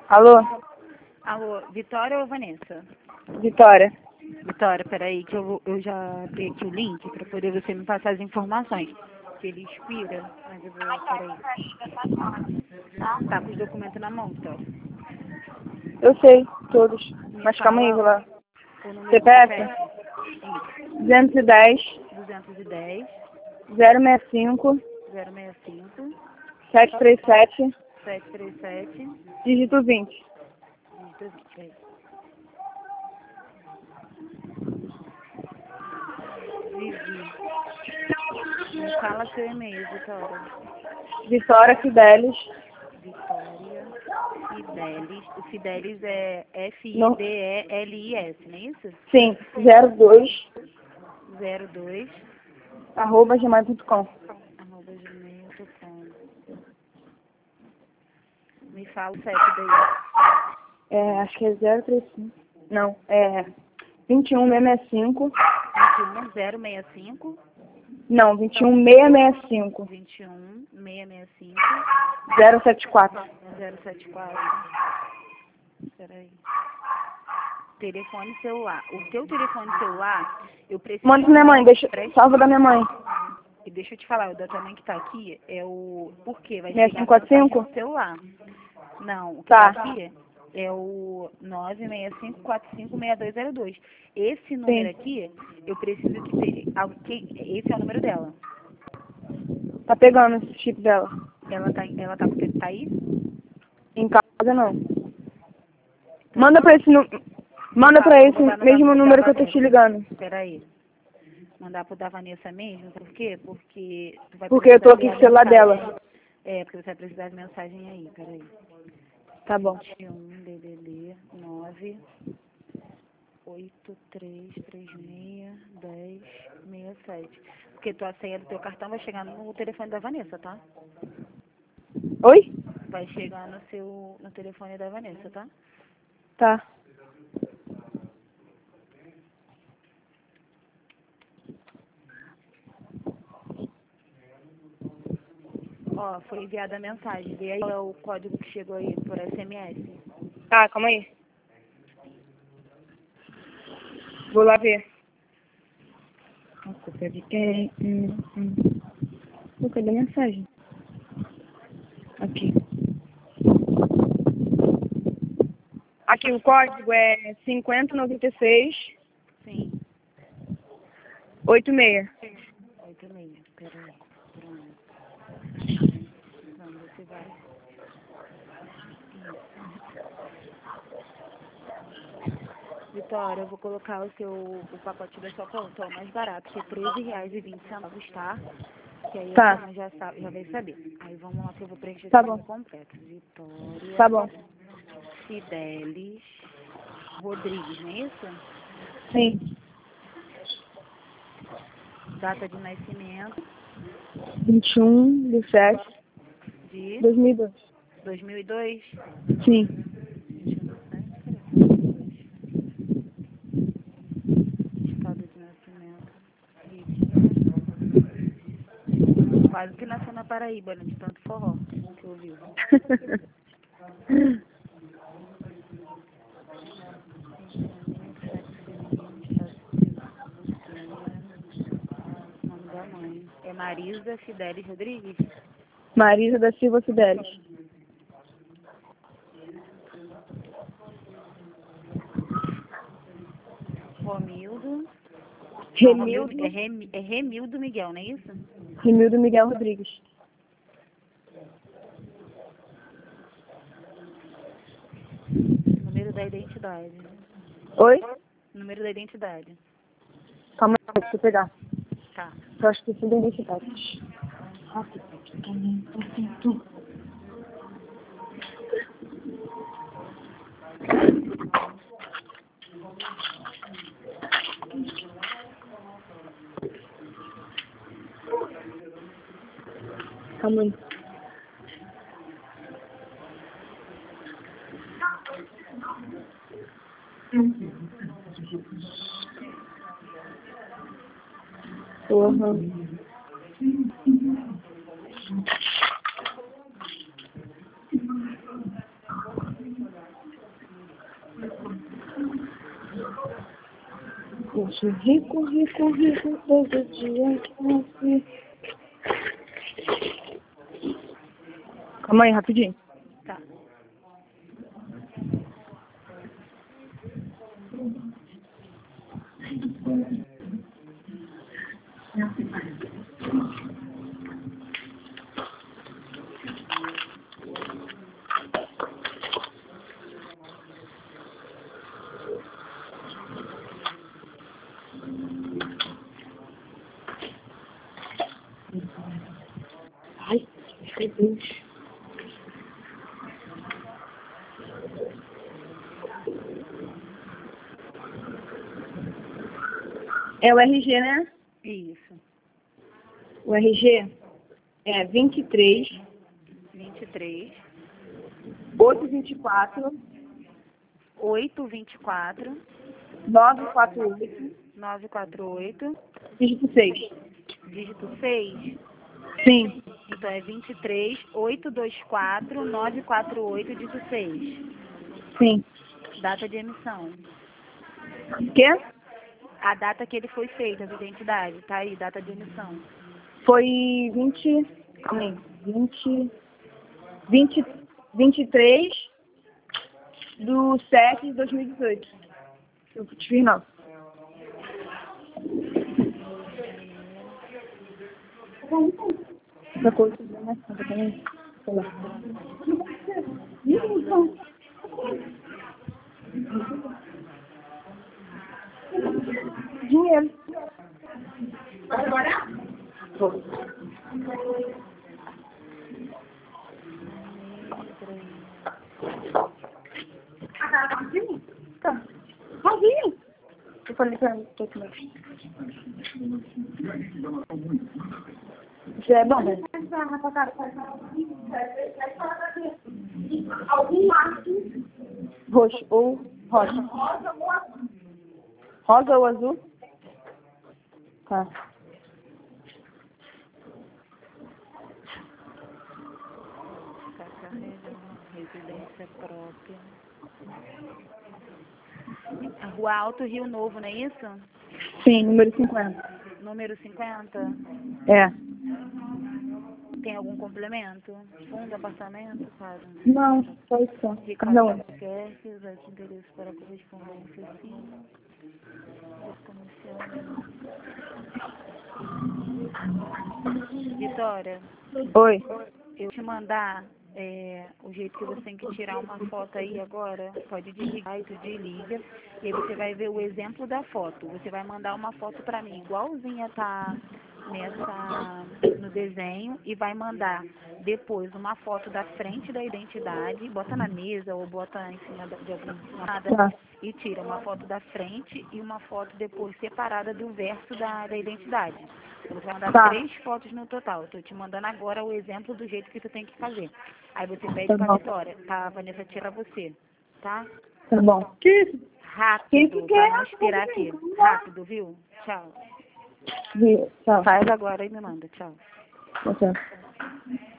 Alô? Alô, Vitória ou Vanessa? Vitória. Vitória, peraí, que eu já abri aqui o link para poder você me passar as informações. Que ele expira, mas eu vou, peraí. Tá com os documentos na mão, Vitória? Eu sei, todos. Me Mas calma aí, fala vou lá. o número do CPF? Isso, 210 210 065 065 737 737 dígito 20. dígito 20, aí. Vivi. Me fala seu e-mail, Vitória. Vitória Fidelis. Vitória Fidelis. O Fidelis é Não. Fidelis, não é isso? Sim, 02 02 @gmail.com. @gmail.com. Me fala o CEP daí. Acho que é 035. Não, é 21665. 21065 Não, 21665 21665 074. 074. Peraí. Telefone celular. O teu telefone celular, eu preciso. Manda pra minha mãe, salva da minha mãe. E deixa eu te falar, o da tua mãe que tá aqui é o. Por quê? Vai chegar 6545? no celular. Não, o que Tá. tá aqui é o 965456202. Esse número Sim. aqui, eu preciso que seja. Esse é o número dela. Tá pegando esse chip dela. Tá aí? Em casa não. Manda pra esse Vou botar no mesmo da número que eu tô te Vanessa. ligando. Peraí. Mandar pro da Vanessa mesmo, por quê? Porque tu vai Porque eu tô precisar aqui ler com a o celular mensagem. dela. Porque você vai precisar de mensagem aí, peraí. Tá bom. 21 DDD 9 83361067. Porque tua senha do teu cartão vai chegar no telefone da Vanessa, tá? Oi? Vai chegar no telefone da Vanessa, tá? Tá. Ó, foi enviada a mensagem. E aí qual é o código que chegou aí por SMS? Tá, calma aí. Vou lá ver. Nossa, peraí. Pô, cadê a mensagem? Aqui. Aqui, o código é 5096 Sim. 86. 86. Peraí. Pronto. Não, você vai. Vitória, eu vou colocar o pacote da sua conta, ó, mais barato, que é R$13,20, tá? Que aí Tá. a turma já vai saber. Aí vamos lá que eu vou preencher Tá seu bom. nome completo. Vitória Tá bom. Fidelis Rodrigues, não é isso? Sim. Data de nascimento 21/7/2002. de 2002. Sim. 21/7/2002. Estado de nascimento Rio de Janeiro. Quase que nasceu na Paraíba, né? De tanto forró que ouviu. Sexo feminino, estado civil solteira. Nome da mãe. É Marisa Fidelis Rodrigues? Marisa da Silva Fidelis. Romildo. Não, Remildo. é Remildo Miguel, não é isso? Remildo Miguel Rodrigues. Número da identidade. Oi? Número da identidade. Calma aí, deixa eu pegar. Tá. Eu acho que isso é da identidade. Calma aí. Porra. hoje. Rico, rico, rico, todo dia. Calma aí, rapidinho. Tá. Ai, meu Deus. É o RG, né? Isso. O RG é 23, 23, 824, 824, 948, 948, dígito 6. dígito 6. Sim, Então é 23, 824, 948, dígito 6. sim. Data de emissão. Quê? A data que ele foi feito, as identidades, tá aí, data de emissão. Foi 20, calma aí, 23 do 7 de 2018. Eu te fiz não. Essa coisa mais também. Sei lá. Dinheiro. Agora? Vou. Tá. Sozinho. Eu falei pra ele, tô com já é bom, né? Algum marco. Roxo ou rosa. Rosa ou azul? Tá. Tá carregando, residência própria. A Rua Alto Rio Novo, não é isso? Sim, número 50. Número 50. É. Tem algum complemento? Fundo, apartamento, cara? Não, só isso. Ricardo Não. Albuquerque, os interesses para correspondência, sim. Comercial. Vitória, Oi. eu te mandar o jeito que você tem que tirar uma foto aí agora, pode desligar e tu desliga, e aí você vai ver o exemplo da foto. Você vai mandar uma foto pra mim, igualzinha tá no desenho, e vai mandar depois uma foto da frente da identidade, bota na mesa ou bota em cima de alguma nada, Tá. e tira uma foto da frente e uma foto depois separada do verso da identidade. Então, você vai mandar Tá. 3 fotos no total. Eu tô te mandando agora o exemplo do jeito que tu tem que fazer. Aí você pede Tá pra bom. Vitória, tá? A Vanessa tira você, tá? Tá bom. Quem Rápido, que pra quer? não expirar aqui. Rápido, viu? Tchau. Tchau. Faz agora e me manda. Tchau. Tchau.